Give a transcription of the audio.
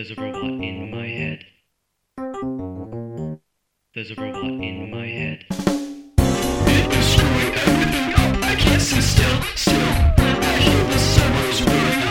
There's a robot in my head. There's a robot in my head. It is screwing everything up. I can't sit still. I hear the summer's waiting.